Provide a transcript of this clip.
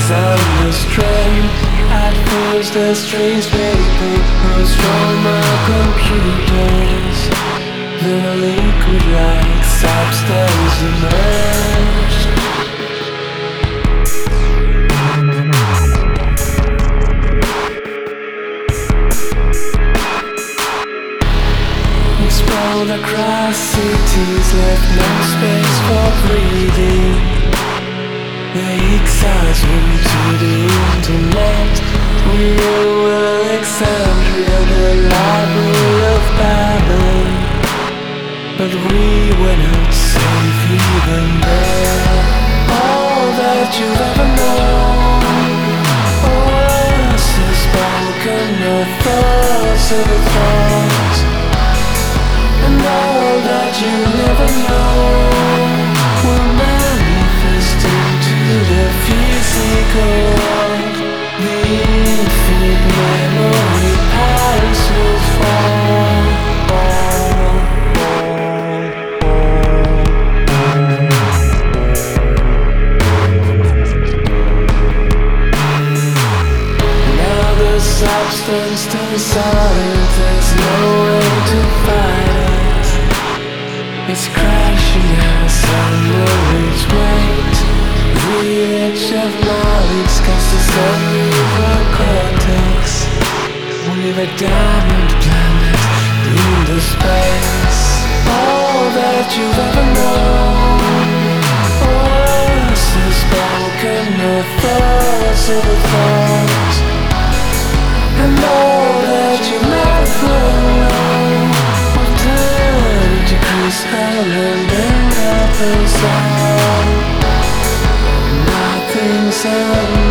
sound astray. At first a strange vapor rose from our computers. Then a liquid-like substance emerged. Explode across cities, left no space for breathing. The exhaust went to the internet. We were Alexandria, the library of Babylon. But we were not safe even there. All that you've ever known was the spoken of thoughts of the thoughts. And all that you never know will manifest into the physical world. The infinite memory palace will fall. Now the substance turns solid, there's no way to fight it. It's crashing us under its weight. The edge of knowledge casts a cerebral cortex. We're a diamond planet in the space. All that you've ever known was the spoken of thoughts of the thoughts. And all that you never know will turn to crystal and then happens all. Nothing's